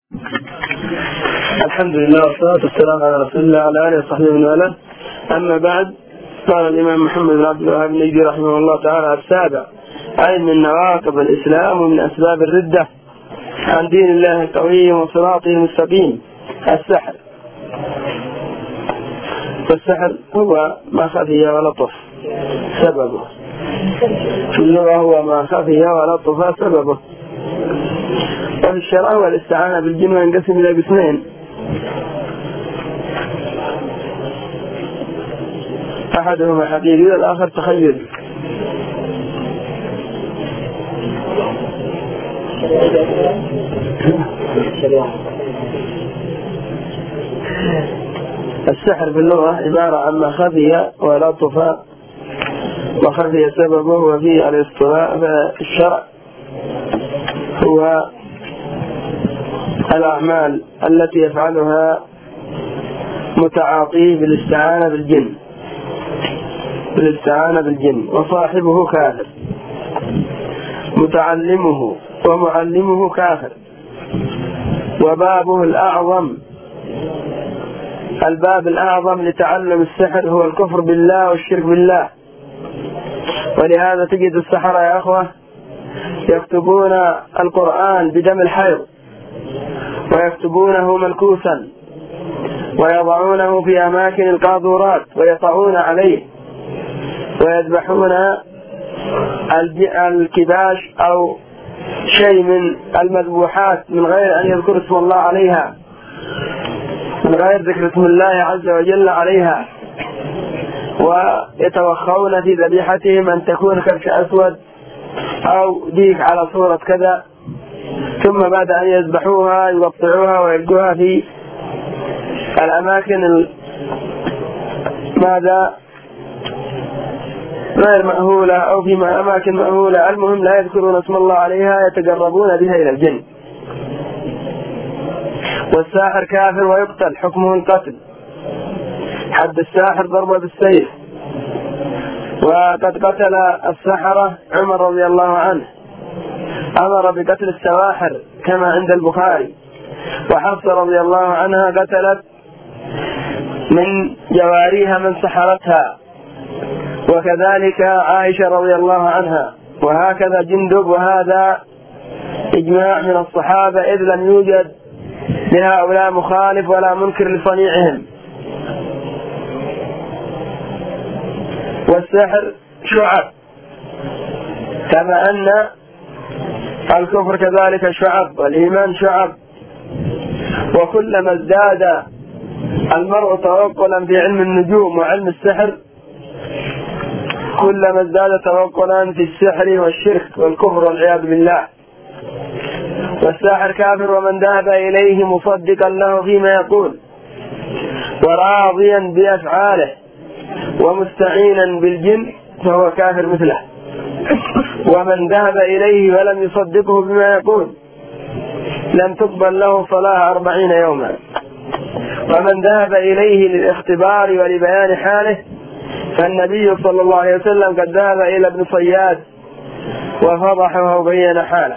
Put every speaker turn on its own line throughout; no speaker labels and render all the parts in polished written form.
الحمد لله والصلاة والسلام على رسول الله وعلى آله وصحبه ومن والاه. أما بعد، قال الإمام محمد بن عبد الوهاب النجدي رحمه الله تعالى: السابع، أي من نواقض الإسلام ومن أسباب الردة عن دين الله القوي وصراطه المستقيم السحر. والسحر هو ما خفي ولطف سببه، في اللغة هو ما خفي ولطف سببه، وفي الشرع هو الاستعانة بالجن، وينقسم إلى قسمين: أحدهما حقيقي والآخر تخيلي. السحر باللغة عبارة عن ما خفي ولطف وخفي سببه وفيه الاصطلاح. فالشرع هو الأعمال التي يفعلها متعاطيه بالاستعانة بالجن، وصاحبه كافر، متعلمه ومعلمه كافر. وبابه الأعظم، الباب الأعظم لتعلم السحر هو الكفر بالله والشرك بالله. ولهذا تجد السحرة يا أخوة يكتبون القرآن بدم الحيض، ويكتبونه منكوسا، ويضعونه في أماكن القاذورات ويطعون عليه، ويذبحون الكباش أو شيء من المذبوحات من غير أن يذكر اسم الله عليها، من غير ذكر اسم الله عز وجل عليها. ويتوخون في ذبيحتهم أن تكون كبش أسود أو ديك على صورة كذا، ثم بعد أن يذبحوها يقطعوها ويلقوها في الأماكن غير مأهولة أو في أماكن مأهولة، المهم لا يذكرون اسم الله عليها، يتقربون بها إلى الجن. والساحر كافر ويقتل، حكمه القتل، حد الساحر ضربه بالسيف. وقد قتل السحرة عمر رضي الله عنه، أمر بقتل السواحر كما عند البخاري. وحفصة رضي الله عنها قتلت من جواريها من سحرتها، وكذلك عائشة رضي الله عنها، وهكذا جندب. وهذا إجماع من الصحابة، إذ لم يوجد لهؤلاء مخالف ولا منكر لصنيعهم. والسحر شعب، كما أن الكفر كذلك شعب، والإيمان شعب. وكلما ازداد المرء توقلا في علم النجوم وعلم السحر، كلما ازداد توقلا في السحر والشرك والكفر والعياذ بالله. والساحر كافر ومن ذهب إليه مصدقا له فيما يقول، وراضيا بأفعاله، ومستعينا بالجن، فهو كافر مثله. ومن ذهب إليه ولم يصدقه بما يقول لم تقبل له صلاة 40 يوما. ومن ذهب إليه للاختبار ولبيان حاله، فالنبي صلى الله عليه وسلم قد ذهب إلى ابن صياد وفضحه وبين حاله.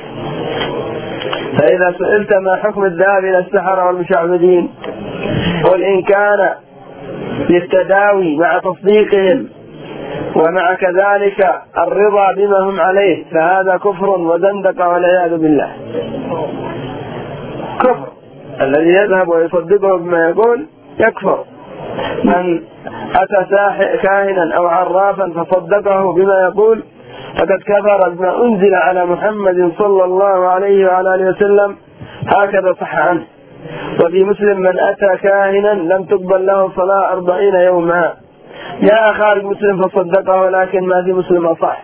فإذا سئلت ما حكم الذهاب إلى السحرة والمشعوذين، قل إن كان للتداوي مع تصديقهم ومع كذلك الرضا بما هم عليه، فهذا كفر وزندقة والعياذ بالله. كفر الذي يذهب ويصدقه بما يقول يكفر. من أتى كاهنا أو عرافا فصدقه بما يقول فقد كفر بما أنزل على محمد صلى الله عليه وعلى آله وسلم، هكذا صح عنه. وفي مسلم: من أتى كاهنا لم تقبل له صلاة 40 يوما. جاء خارج مسلم فصدقه، ولكن ما في مسلم أصح.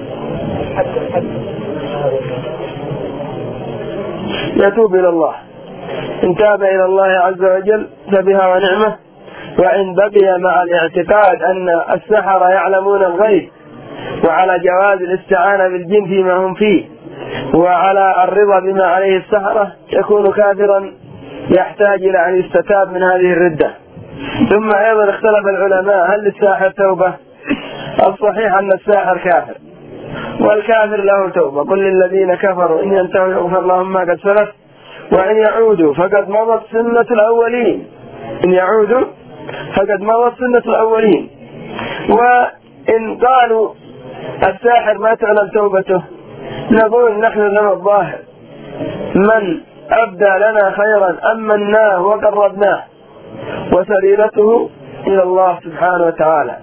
يتوب إلى الله، إن تاب إلى الله عز وجل فبها ونعمة. وإن بقي مع الاعتقاد أن السحرة يعلمون الغيب، وعلى جواز الاستعانة بالجن فيما هم فيه، وعلى الرضا بما عليه السحرة، يكون كافرا يحتاج إلى أن يستتاب من هذه الردة. ثم أيضا اختلف العلماء: هل للساحر توبة؟ الصحيح أن الساحر كافر، والكافر له توبة. قل للذين كفروا إن ينتهوا يغفر لهم ما قد سلف، وإن يعودوا فقد مضت سنة الأولين، إن يعودوا فقد مضت سنة الأولين. وإن قالوا الساحر ما تعلم توبته، نقول نحن لنا الظاهر، من أبدى لنا خيرا أمناه وقربناه، وسريرته إلى الله سبحانه وتعالى.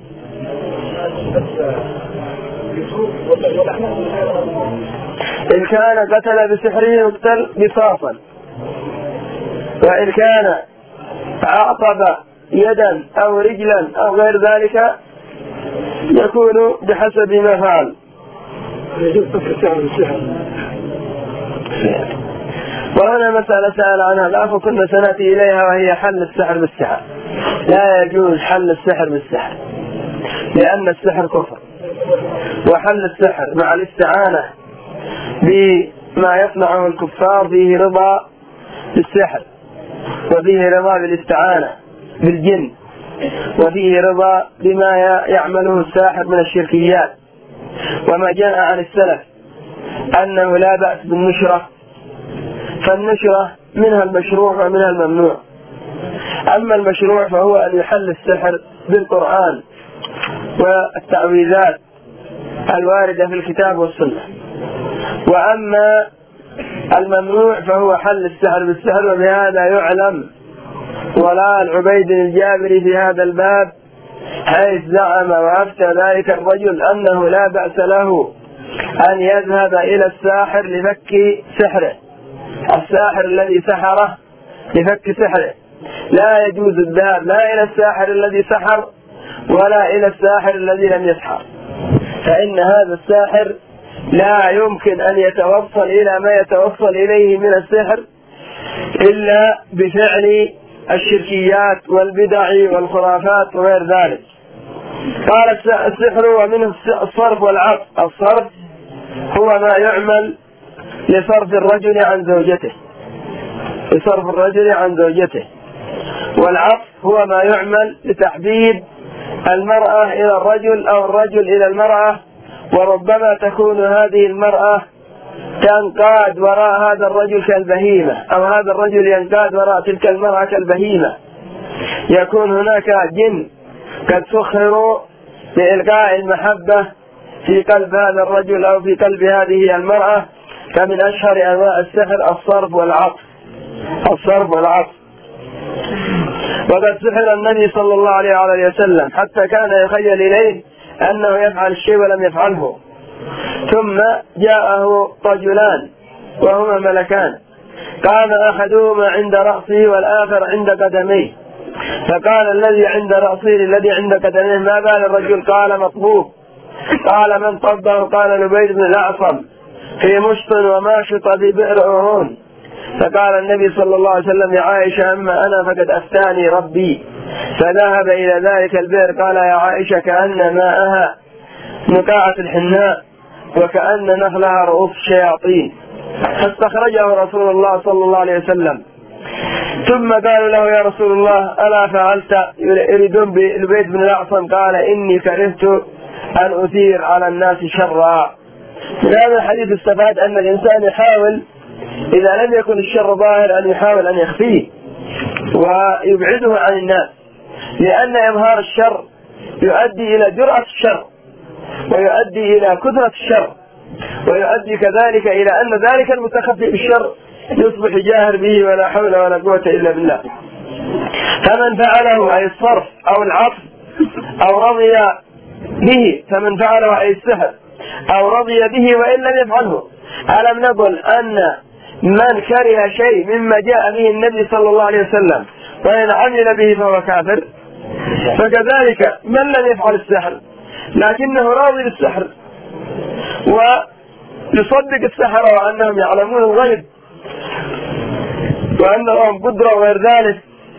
إن كان قتل بسحره يقتل قصاصا، وإن كان عقب يدا أو رجلا أو غير ذلك يكون بحسب ما فعل. وهنا مسألة سأل عنها الأخ كنا سنأتي إليها، وهي حل السحر بالسحر. لا يجوز حل السحر بالسحر، لأن السحر كفر، وحل السحر مع الاستعانة بما يصنعه الكفار فيه رضا بالسحر، وفيه رضا بالاستعانة بالجن، وفيه رضا بما يعمله الساحر من الشركيات. وما جاء عن السلف أنه لا بأس بالنشرة، فالنشرة منها المشروع ومنها الممنوع. أما المشروع فهو أن يحل السحر بالقرآن والتعويذات الواردة في الكتاب والسنة. وأما الممنوع فهو حل السحر بالسحر، وبهذا يعلم ضلال عبيد الجابري في هذا الباب، حيث زعم وأفتى ذلك الرجل أنه لا بأس له أن يذهب إلى الساحر لفك سحره، الساحر الذي سحره لفك سحره. لا يجوز الذهاب لا إلى الساحر الذي سحر ولا إلى الساحر الذي لم يسحر، فإن هذا الساحر لا يمكن أن يتوصل إلى ما يتوصل إليه من السحر إلا بفعل الشركيات والبدع والخرافات وغير ذلك. قال السحر ومنه الصرف والعطف. الصرف هو ما يعمل لصرف الرجل عن زوجته، لصرف الرجل عن زوجته. والعطف هو ما يعمل لتحبيب المرأة إلى الرجل أو الرجل إلى المرأة، وربما تكون هذه المرأة تنقاد وراء هذا الرجل كالبهيمة، أو هذا الرجل ينقاد وراء تلك المرأة كالبهيمة. يكون هناك جن قد سخروا بإلقاء المحبة في قلب هذا الرجل أو في قلب هذه المرأة. فمن أشهر أنواع السحر الصرف والعطف، الصرف والعطف. وقد سحر النبي صلى الله عليه وسلم حتى كان يخيل إليه أنه يفعل الشيء ولم يفعله. ثم جاءه رجلان وهما ملكان، قام أحدهما عند رأسه والآخر عند قدميه، فقال الذي عند رأسه للذي عند قدميه: ما بال الرجل؟ قال: مطبوب. قال: من طبه؟ قال: لبيد بن الأعصم في مشط وماشط في بئر أورون. فقال النبي صلى الله عليه وسلم: يا عائشة أما أنا فقد أفتاني ربي. فذهب إلى ذلك البئر، قال: يا عائشة كأن ماءها نقاعة الحناء وكأن نخلها رؤوس الشياطين. فاستخرجه رسول الله صلى الله عليه وسلم. ثم قالوا له: يا رسول الله ألا فعلت؟ يريدون بالبيت بن الأعصم. قال: إني كرهت أن أثير على الناس شرا. من هذا الحديث استفاد أن الإنسان يحاول إذا لم يكن الشر ظاهر أن يحاول أن يخفيه ويبعده عن الناس، لأن إظهار الشر يؤدي إلى جرأة الشر، ويؤدي إلى كثرة الشر، ويؤدي كذلك إلى أن ذلك المتخفي بالشر يصبح جاهر به ولا حول ولا قوة إلا بالله. فمن فعله أي الصرف أو العطف أو رضي به، فمن فعله أي السحر أو رضي به وإن لم يفعله. ألم نقل أن من كره شيء مما جاء به النبي صلى الله عليه وسلم وإن عمل به فهو كافر؟ فكذلك من لم يفعل السحر لكنه راضي بالسحر ويصدق السحر وأنهم يعلمون الغيب وأن لهم قدرة وغير ذلك،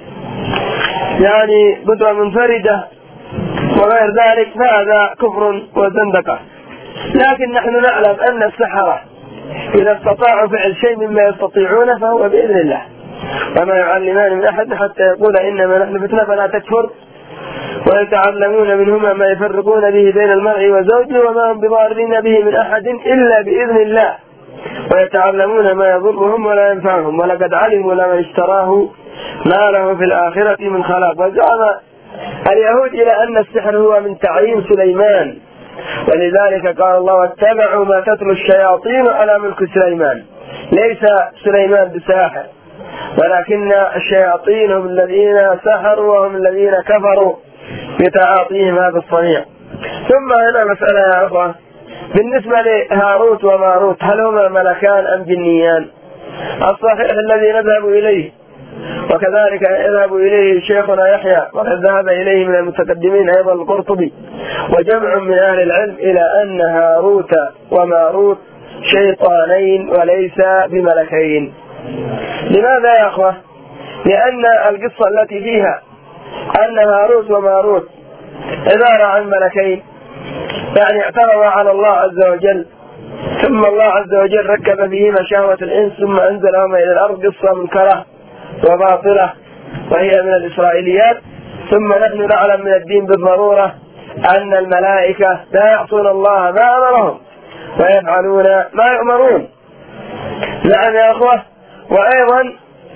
يعني قدرة منفردة وغير ذلك، فهذا كفر وزندقة. لكن نحن نعلم أن السحرة إذا استطاعوا فعل شيء مما يستطيعون فهو بإذن الله، وما يعلمان من أحد حتى يقول إنما نحن فتنة فلا تكفر، ويتعلمون منهما ما يفرقون به بين المرء وزوجه وما هم بضارين به من أحد إلا بإذن الله، ويتعلمون ما يضرهم ولا ينفعهم، ولقد علموا لمن اشتراه ما له في الآخرة من خلاق. وزعم اليهود إلى أن السحر هو من تعليم سليمان، ولذلك قال الله: واتبعوا ما تتلو الشياطين على ملك سليمان. ليس سليمان بساحر، ولكن الشياطين هم الذين سحروا وهم الذين كفروا بتعاطيهم هذا الصنيع. ثم هنا مسألة يا أخوة بالنسبة لهاروت وماروت، هل هما ملكان أم جنيان؟ الصحيح الذي نذهب إليه، وكذلك يذهب إليه شيخنا يحيى، وقد ذهب إليه من المتقدمين أيضا القرطبي وجمع من أهل العلم، إلى أن هاروت وماروت شيطانين وليس بملكين. لماذا يا أخوة؟ لأن القصة التي فيها أن هاروت وماروت عبارة عن ملكين، يعني اعترضا على الله عز وجل، ثم الله عز وجل ركب فيهما شهوة الإنس ثم أنزلهما إلى الأرض. قصة منكرة وباطلة وهي من الإسرائيليات. ثم نحن نعلم من الدين بالضرورة أن الملائكة لا يعصون الله ما أمرهم ويفعلون ما يؤمرون. نعم يا أخوة. وأيضا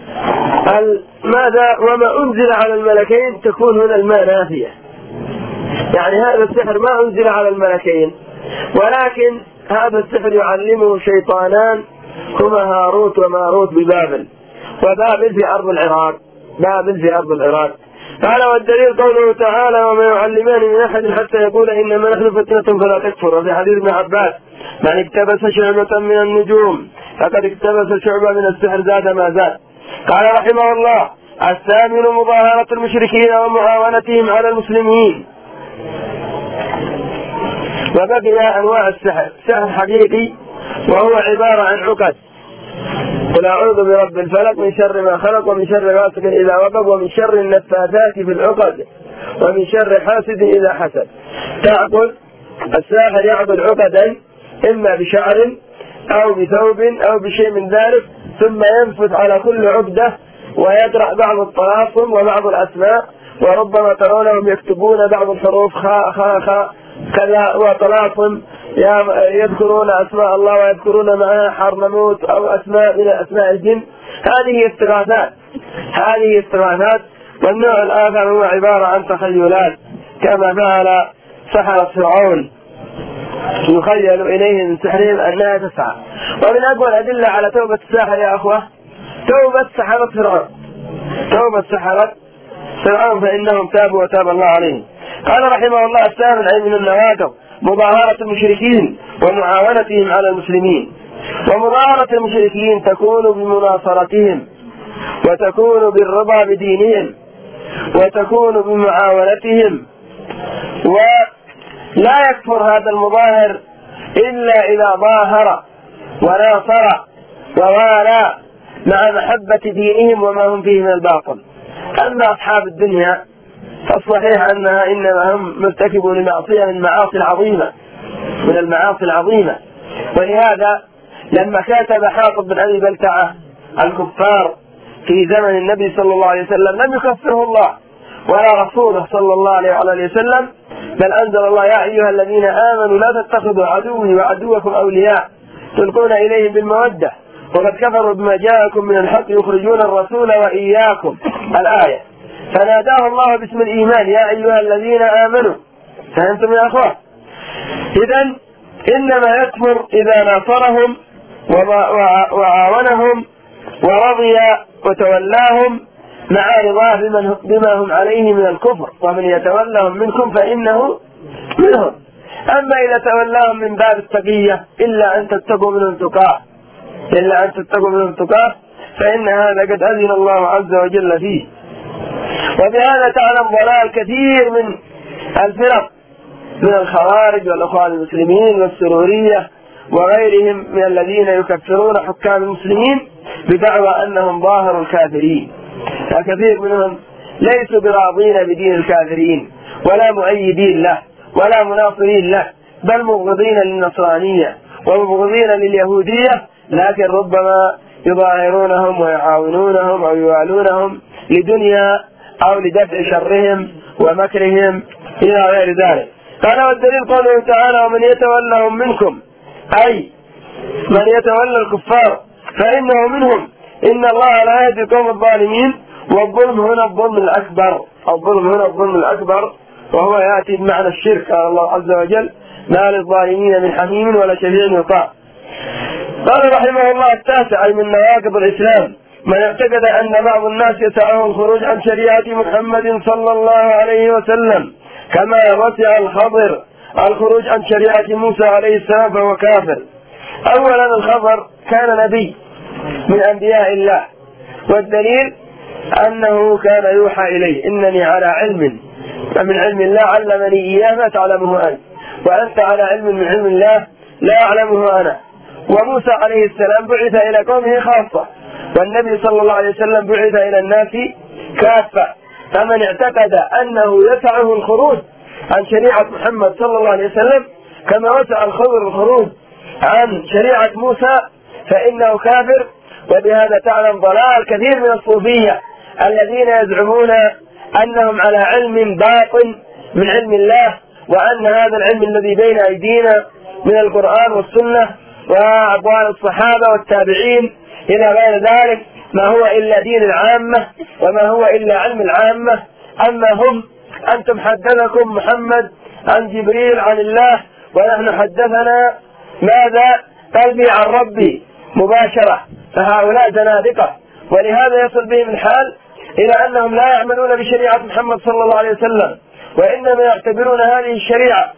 ماذا وما أنزل على الملكين تكون هنا الماء نافية، يعني هذا السحر ما أنزل على الملكين، ولكن هذا السحر يعلمه شيطانان هما هاروت وماروت ببابل، وبابل في أرض العراق، بابل في أرض العراق. قال: والدليل قوله تعالى: وما يعلمان من أحد حتى يقول إنما نحن فتنة فلا تكفر. وفي حديث ابن عباس: من اقتبس شعبة من النجوم فقد اقتبس شعبة من السحر زاد ما زاد. قال رحمه الله: الثامن مظاهرة المشركين ومعاونتهم على المسلمين. وبقي أنواع السحر: سحر حقيقي وهو عبارة عن عقد: قل أعوذ برب الفلق من شر ما خلق ومن شر غاسق إذا وقب ومن شر النفاثات في العقد ومن شر حاسد إذا حسد. تعقد الساحر يعقد عقدا إما بشعر أو بثوب أو بشيء من ذلك، ثم ينفث على كل عقدة ويقرأ بعض الطلاسم وبعض الأسماء، وربما ترونهم يكتبون بعض الحروف خاء خاء خاء كذا وطلاسم، يذكرون أسماء الله ويذكرون معها حرنموت أو أسماء من أسماء الجن. هذه استغاثات. والنوع الآخر هو عبارة عن تخيلات، كما فعل سحرة فرعون، يخيل إليه من سحرهم أنها تسعى. ومن أقوى الأدلة على توبة الساحر يا أخوة توبة سحرة فرعون، فإنهم تابوا وتاب الله عليهم. قال رحمه الله: الثامن أي من النواقض مظاهرة المشركين ومعاونتهم على المسلمين. ومظاهرة المشركين تكون بمناصرتهم، وتكون بالرضا بدينهم، وتكون بمعاونتهم. ولا يكفر هذا المظاهر إلا إذا ظاهر وناصر ووالى مع محبة دينهم وما هم فيه من الباطل. أما أصحاب الدنيا فالصحيح أنها إنما هم مرتكبوا لمعصية من المعاصي العظيمة. ولهذا لما كاتب حاطب بن أبي بلتعة الكفار في زمن النبي صلى الله عليه وسلم لم يكفره الله ولا رسوله صلى الله عليه وسلم، بل أنزل الله: يا أيها الذين آمنوا لا تتخذوا عدوي وعدوكم أولياء تلقون إليهم بالمودة وقد كفروا بما جاءكم من الحق يخرجون الرسول وإياكم. الآية. فناداه الله باسم الإيمان: يا أيها الذين آمنوا. فهمتم يا أخوة؟ إذن إنما يكفر إذا ناصرهم وعاونهم ورضي وتولاهم مع رضاه بما هم عليه من الكفر، ومن يتولهم منكم فإنه منهم. أما إذا تولاهم من باب التقية إلا أن تتقوا منهم تقاه فإن هذا قد أذن الله عز وجل فيه. وبهذا تعلم ضلال كثير من الفرق من الخوارج والأخوان المسلمين والسرورية وغيرهم من الذين يكفرون حكام المسلمين بدعوى أنهم ظاهر الكافرين. فكثير منهم ليسوا براضين بدين الكافرين ولا مؤيدين له ولا مناصرين له، بل مبغضين للنصرانية ومبغضين لليهودية، لكن ربما يظاهرونهم ويعاونونهم أو يوالونهم لدنيا أو لدفع شرهم ومكرهم إلى غير ذلك. قال: والدليل قوله تعالى: ومن يتولهم منكم، أي من يتولى الكفار فإنه منهم، إن الله لا يهدي القوم الظالمين. والظلم هنا الظلم الأكبر، الظلم هنا الظلم الأكبر، وهو يأتي بمعنى الشرك. قال الله عز وجل: ما للظالمين من حميم ولا شفيع يطاع. قال رحمه الله: التاسع أي من نواقض الإسلام من اعتقد أن بعض الناس يسعه الخروج عن شريعة محمد صلى الله عليه وسلم كما وسع الخضر الخروج عن شريعة موسى عليه السلام، فهو كافر. أولا الخضر كان نبي من أنبياء الله، والدليل أنه كان يوحى إليه: إنني على علم من علم الله علمني إياه ما تعلمه أنت، وأنت على علم من علم الله لا أعلمه أنا. وموسى عليه السلام بعث إلى قومه خاصة، والنبي صلى الله عليه وسلم بعث إلى الناس كافة. فمن اعتقد أنه يسعه الخروج عن شريعة محمد صلى الله عليه وسلم كما وسع الخضر الخروج عن شريعة موسى فإنه كافر. وبهذا تعلم ضلال كثير من الصوفية الذين يزعمون أنهم على علم باطن من علم الله، وأن هذا العلم الذي بين أيدينا من القرآن والسنة وأقوال الصحابة والتابعين إلى غير ذلك ما هو إلا دين العامة وما هو إلا علم العامة. أما هم أنتم حدثكم محمد عن جبريل عن الله، ونحن حدثنا ماذا؟ قلبي عن ربي مباشرة. فهؤلاء زنادقة، ولهذا يصل بهم الحال إلى أنهم لا يعملون بشريعة محمد صلى الله عليه وسلم، وإنما يعتبرون هذه الشريعة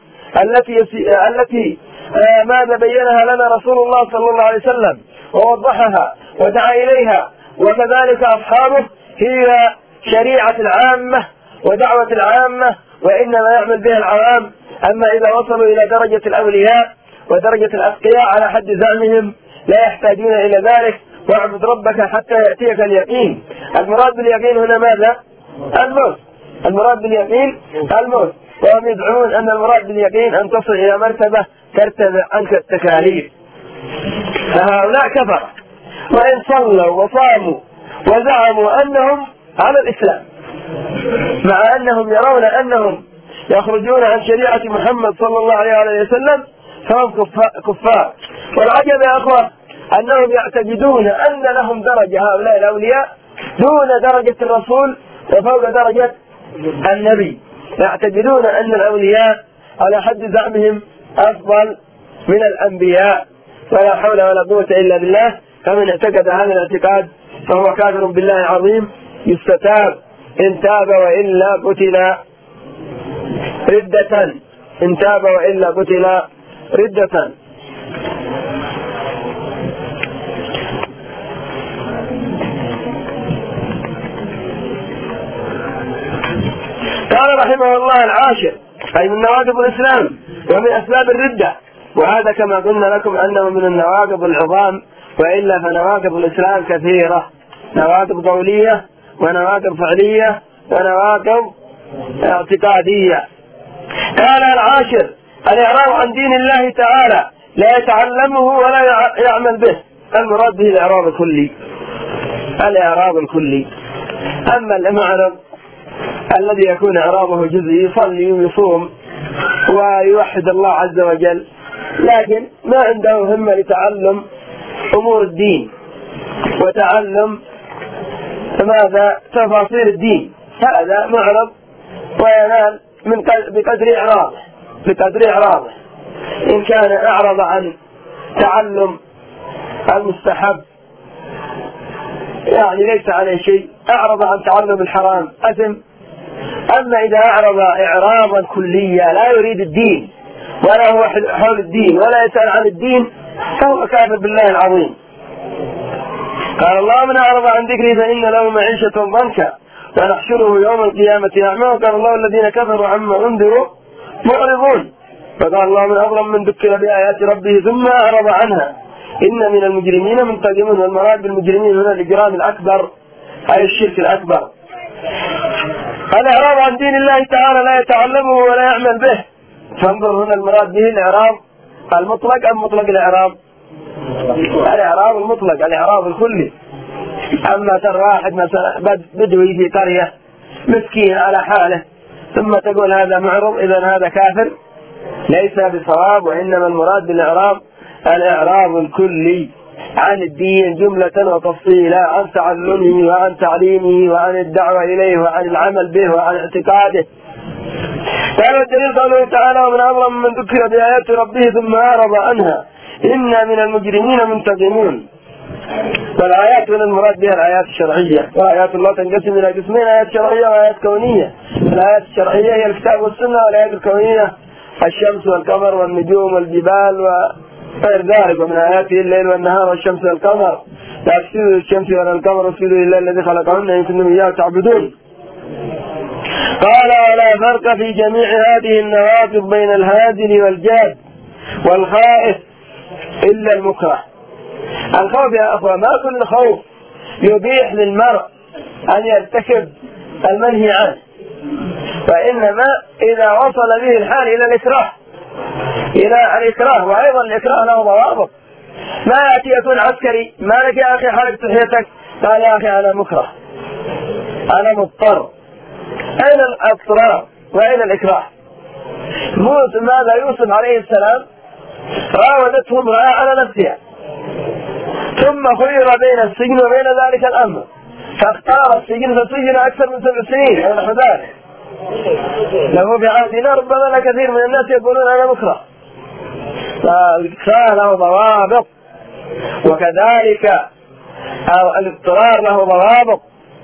التي ماذا بينها لنا رسول الله صلى الله عليه وسلم ووضحها ودعا إليها وكذلك أصحابه هي شريعة العامة ودعوة العامة، وإنما يعمل بها العوام. أما إذا وصلوا إلى درجة الأولياء ودرجة الأتقياء على حد زعمهم لا يحتاجون إلى ذلك. واعبد ربك حتى يأتيك اليقين. المراد باليقين هنا ماذا؟ الموت. المراد باليقين الموت، وهم يدعون أن المراد باليقين أن تصل إلى مرتبة ترتفع عنك التكاليف. فهؤلاء كفر، وإن صلوا وصاموا وزعموا أنهم على الإسلام مع أنهم يرون أنهم يخرجون عن شريعة محمد صلى الله عليه وسلم فهم كفار. والعجب يا أخوة أنهم يعتقدون أن لهم درجة، هؤلاء الأولياء، دون درجة الرسول وفوق درجة النبي. يعتقدون أن الأولياء على حد زعمهم أفضل من الأنبياء، ولا حول ولا قوة إلا بالله. فمن اعتقد هذا الاعتقاد فهو كافر بالله العظيم، يستتاب إن تاب وإلا قتل ردة، إن تاب وإلا قتل ردة. قال رحمه الله: العاشر أي من نواقض الإسلام ومن أسباب الردة، وهذا كما قلنا لكم أنه من النواقض العظام، وإلا فنواقض الإسلام كثيرة، نواقض قولية ونواقض فعلية ونواقض اعتقادية. قال: العاشر الإعراض عن دين الله تعالى لا يتعلمه ولا يعمل به. المراد به الإعراض الكلي، الإعراض الكلي. أما المعرض الذي يكون إعراضه جزئي، يصلي ويصوم ويوحد الله عز وجل، لكن ما عنده همة لتعلم أمور الدين وتعلم ماذا تفاصيل الدين، هذا معرض وينال بقدر إعراضه. إن كان أعرض عن تعلم المستحب يعني ليس عليه شيء، أعرض عن تعلم الحرام أثم. أما إذا أعرض إعراضا كليا لا يريد الدين ولا هو حول الدين ولا يسأل عن الدين فهو كافر بالله العظيم. قال الله: من أعرض عن ذكري فإن له معيشة ضنكا ونحشره يوم القيامة أعمى. وقال الله: الذين كفروا عما أنذروا معرضون. فقال الله: من أظلم من ذكر بآيات ربه ثم أعرض عنها إن من المجرمين منتقمون. والمراد بالمجرمين هنا الإجرام الأكبر أي الشرك الأكبر. الإعراض عن دين الله تعالى لا يتعلمه ولا يعمل به. فانظر هنا المراد به الإعراض المطلق أم مطلق الإعراض؟ الإعراض المطلق، الإعراض الكلي. أما ترى واحد مثلا بدوي في قرية مسكين على حاله ثم تقول هذا معرض إذن هذا كافر، ليس بصواب. وإنما المراد بالإعراض الإعراض الكلي عن الدين جملة وتفصيلا، عن تعلمه وعن تعليمه وعن الدعوة إليه وعن العمل به وعن اعتقاده. قال الدليل قوله تعالى: ومن أظلم من ذكر بآيات ربه ثم أعرض عنها إنا من المجرمين منتقمون. والآيات من المراد بها الآيات الشرعية، وآيات الله تنقسم إلى قسمين: آيات شرعية وآيات كونية. الآيات الشرعية هي الكتاب والسنة، والآيات الكونية الشمس والقمر والنجوم والجبال وغير ذلك. ومن آياته الليل والنهار والشمس والقمر لا تسجدوا للشمس ولا القمر واسجدوا لله الذي خلقهن إن كنتم إياه تعبدون. قال: ولا فرق في جميع هذه النواقض بين الهازل والجاد والخائف إلا المكره. الخوف يا أخوة ما كل خوف يبيح للمرء أن يرتكب المنهي عنه، وإنما إذا وصل به الحال إلى الإكراه. وأيضا الإكراه له ضوابط. ما يأتي يكون عسكري: ما لك يا أخي حركت لحيتك؟ قال: يا أخي أنا مكره، أنا مضطر. أين الاضطرار وأين الإكراه؟ ماذا يوسف عليه السلام راودته امرأة على نفسها، ثم خير بين السجن وبين ذلك الأمر، فاختار السجن فسجن أكثر من 7 سنين أو نحو ذلك. له بعهدنا ربما كثير من الناس يقولون أنا مكره. فالإكراه له ضوابط، وكذلك الاضطرار له ضوابط.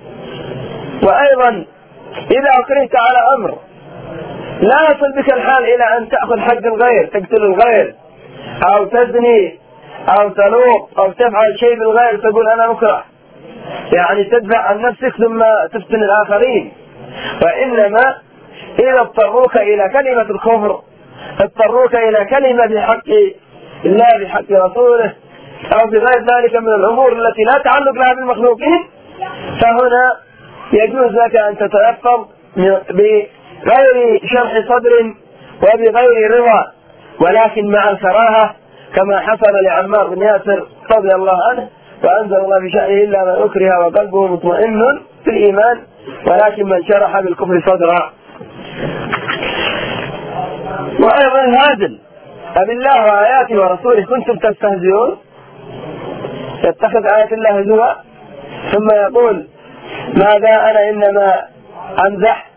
وأيضا إذا أكرهت على أمر لا يصل بك الحال إلى أن تأخذ حق الغير، تقتل الغير أو تزني أو تلوق أو تفعل شيء بالغير تقول أنا مكره، يعني تدفع عن نفسك ثم تفتن الآخرين. وإنما إذا اضطروك إلى كلمة الكفر، اضطروك إلى كلمة بحق الله بحق رسوله أو بغير ذلك من الأمور التي لا تعلق لها بالمخلوقين، فهنا يجوز لك أن تتيقظ بغير شرح صدر وبغير رضا، ولكن مع الكراهة، كما حصل لعمار بن ياسر رضي الله عنه: وأنزل الله في شأنه إلا من أكره وقلبه مطمئن في الإيمان ولكن من شرح بالكفر صدرا. وأيضا الهازل: أبالله وآياته ورسوله كنتم تستهزئون؟ يتخذ آيات الله هزوا ثم يقول: ماذا أنا إنما أمزح.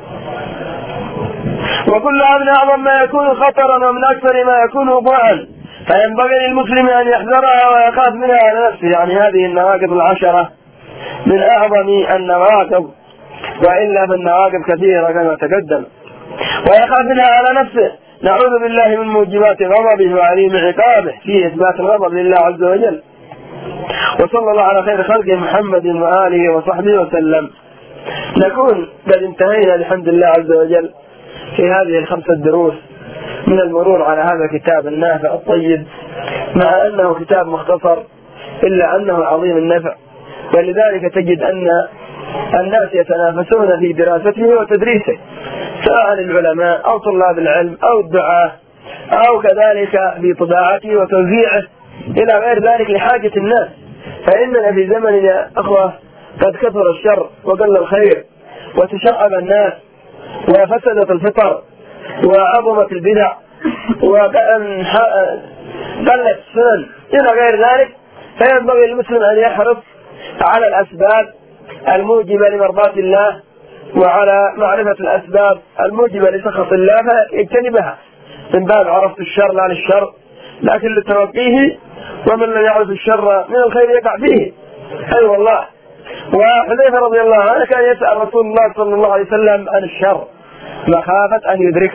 وكلها من أعظم ما يكون خطرا ومن أكثر ما يكون وقوعا، فينبغي للمسلم أن يحذرها ويخاف منها على نفسه. يعني هذه النواقض 10 من أعظم النواقض، وإلا فالنواقض كثيرة كما تقدم، ويخاف منها على نفسه. نعوذ بالله من موجبات غضبه وعليم عقابه في إثبات الغضب لله عز وجل. وصلى الله على خير خلقه محمد وآله وصحبه وسلم. نكون قد انتهينا الحمد لله عز وجل في هذه 5 دروس من المرور على هذا الكتاب النافع الطيب، مع أنه كتاب مختصر إلا أنه عظيم النفع، ولذلك تجد أن الناس يتنافسون في دراسته وتدريسه، سواء العلماء أو طلاب العلم أو الدعاة، أو كذلك في طباعته وتوزيعه إلى غير ذلك لحاجة الناس. فإننا في زمن يا أخوة قد كثر الشر وقل الخير وتشعب الناس وفسدت الفطر وعظمت البدع وقلت السنن إلى غير ذلك. فينبغي للمسلم أن يحرص على الأسباب الموجبة لمرضاة الله وعلى معرفة الأسباب الموجبة لسخط الله فيجتنبها، من باب عرفت الشر لا للشر لكن لتوقيه، ومن لم يعرف الشر من الخير يقع فيه. أي والله. وحذيفة رضي الله عنه كان يسأل رسول الله صلى الله عليه وسلم عن الشر مخافة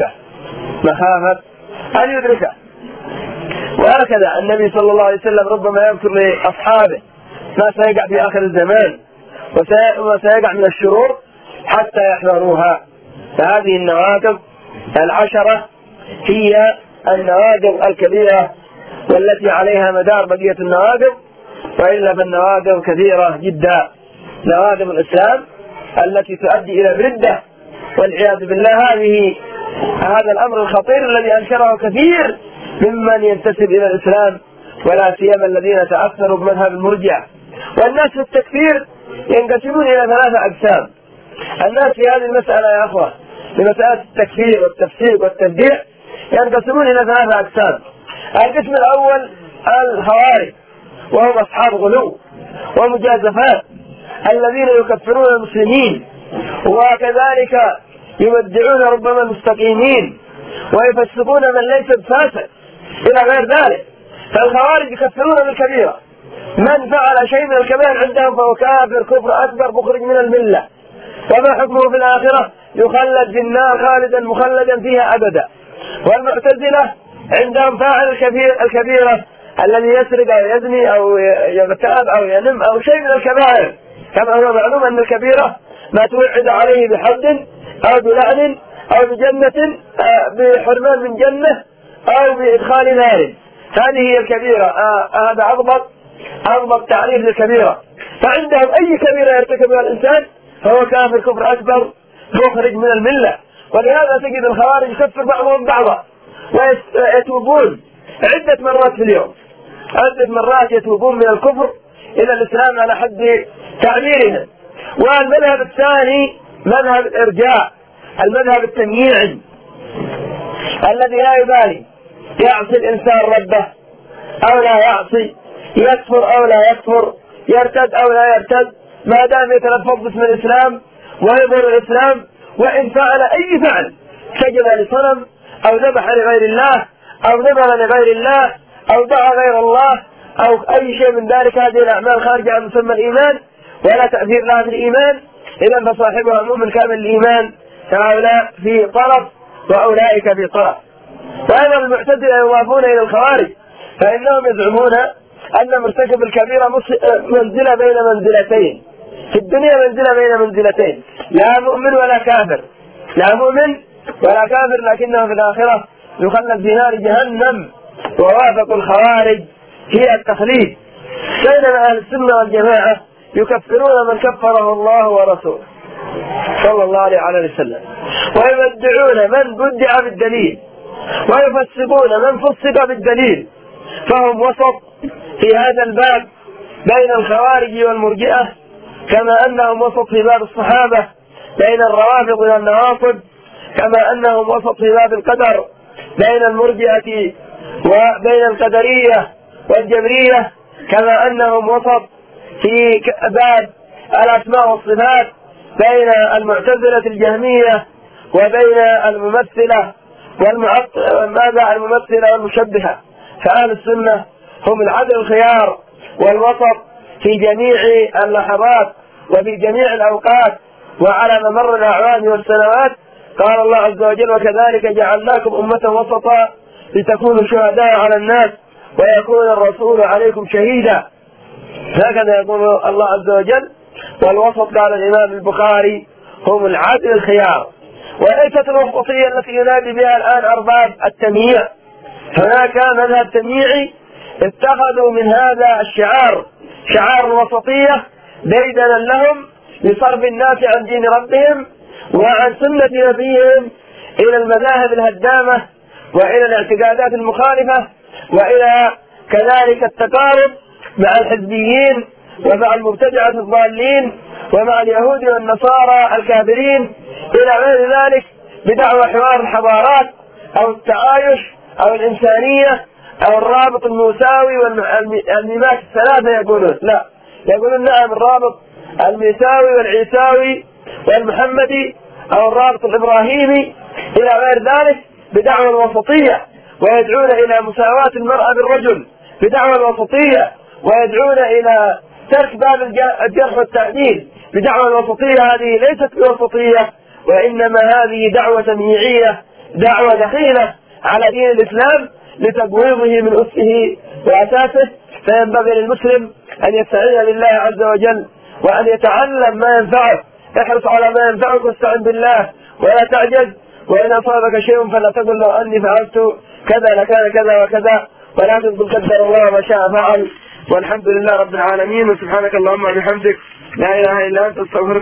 أن يدركه. وهكذا النبي صلى الله عليه وسلم ربما يذكر لأصحابه ما سيقع في آخر الزمان وما سيقع من الشرور حتى يحذروها. فهذه النواقض 10 هي النواقض الكبيرة والتي عليها مدار بقية النواقض، وإلا فالنواقض كثيرة جدا. نواقض الإسلام التي تؤدي إلى الردة والعياذ بالله، هذا الأمر الخطير الذي أنكره كثير ممن ينتسب إلى الإسلام، ولا سيما الذين تأثروا بمذهب المرجئة. والناس في التكفير ينقسمون إلى 3 أقسام. الناس في هذه المسألة يا أخوة، بمسألة التكفير والتفسيق والتبديع، ينقسمون إلى 3 أقسام. القسم الأول الخوارج، وهم أصحاب غلو ومجازفات الذين يكفرون المسلمين وكذلك يبدعون ربما المستقيمين ويفسقون من ليس بفاسق إلى غير ذلك. فالخوارج يكفرون بالكبيرة، من فعل شيء من الكبائر عندهم فهو كافر كفر أكبر مخرج من الملة، وما حكمه في الآخرة يخلد في النار خالدا مخلدا فيها أبدا. والمعتزلة عندهم فاعل الكبيرة الذي يسرق أو يزني أو يغتاب أو ينم أو شيء من الكبائر، كما هو معلوم أن الكبيرة ما توعد عليه بحد أو بلعن أو بجنة بحرمان من جنة أو بإدخال نار، هذه هي الكبيرة. هذا أضبط تعريف للكبيرة. فعندهم أي كبيرة يرتكبها الإنسان فهو كافر كفر أكبر مخرج من الملة. ولهذا تجد الخوارج يكفر بعضهم بعضا ويتوبون عدة مرات في اليوم، عدة مرات يتوبون من الكفر إلى الإسلام على حد تعبيرهم. والمذهب الثاني مذهب الإرجاء، المذهب التمييعي الذي لا يبالي يعصي الإنسان ربه أو لا يعصي، يكفر أو لا يكفر، يرتد أو لا يرتد، ما دام يتلفظ باسم الإسلام ويظهر الإسلام، وإن فعل أي فعل، سجد لصنم أو ذبح لغير الله أو نذر لغير الله أو دعا غير الله أو أي شيء من ذلك، هذه الأعمال خارجة عن مسمى الإيمان ولا تأثير لها في الإيمان، إذا فصاحبها مؤمن كامل الإيمان، فهؤلاء في طرف وأولئك في طرف. وأيضا المعتزلة يضافون إلى الخوارج، فإنهم يزعمون أن مرتكب الكبيرة منزلة بين منزلتين في الدنيا، منزلة بين منزلتين، لا مؤمن ولا كافر، لا مؤمن ولا كافر، لكنه في الآخرة يخلد في نار جهنم. ووافق الخوارج هي التخليد. بينما أهل السنة والجماعة يكفرون من كفره الله ورسوله صلى الله عليه وسلم، ويبدعون من بدع بالدليل، ويفسقون من فسق بالدليل. فهم وسط في هذا الباب بين الخوارج والمرجئة، كما أنهم وسط في باب الصحابة بين الروافض والنواصب، كما أنهم وسط في باب القدر بين المرجئة وبين القدرية والجبرية، كما أنهم وسط في باب الأسماء والصفات بين المعتزلة الجهمية وبين الممثلة الممثلة والمشبهة. فأهل السنة هم العدل الخيار والوسط في جميع اللحظات وفي جميع الأوقات وعلى ممر الأعوام والسنوات. قال الله عز وجل: وكذلك جعلناكم أمة وسطا لتكونوا شهداء على الناس ويكون الرسول عليكم شهيدا. هكذا يقول الله عز وجل. والوسط قال الإمام البخاري هم العدل الخيار، وليست الوسطية التي ينادي بها الآن أرباب التمييع. هناك مذهب تمييعي اتخذوا من هذا الشعار، شعار الوسطية، ديدنا لهم لصرف الناس عن دين ربهم وعن سنة نبيهم إلى المذاهب الهدامة وإلى الاعتقادات المخالفة وإلى كذلك التقارب مع الحزبيين ومع المبتدعة الضالين ومع اليهود والنصارى الكافرين إلى غير ذلك، بدعوى حوار الحضارات أو التعايش أو الإنسانية أو الرابط الموساوي والميمات الثلاثة. يقولون لا، يقولون نعم، الرابط الميساوي والعيساوي والمحمدي أو الرابط الإبراهيمي إلى غير ذلك بدعوى الوسطية، ويدعون إلى مساواة المرأة بالرجل بدعوى الوسطية، ويدعون إلى ترك باب الجرح والتعديل بدعوى الوسطية. هذه ليست بوسطية، وإنما هذه دعوة تمييعية، دعوة دخيلة على دين الإسلام لتبويضه من أسه وأساسه. فينبغي للمسلم أن يستعين بالله عز وجل وأن يتعلم ما ينفعه. احرص على ما ينفعك واستعن بالله ولا تعجز، وإن أصابك شيء فلا تقل لو أني فعلت كذا لكان كذا وكذا، ولكن قل قدر الله ما شاء فعل، والحمد لله رب العالمين. وسبحانك اللهم وبحمدك لا إله إلا أنت، استغفرك.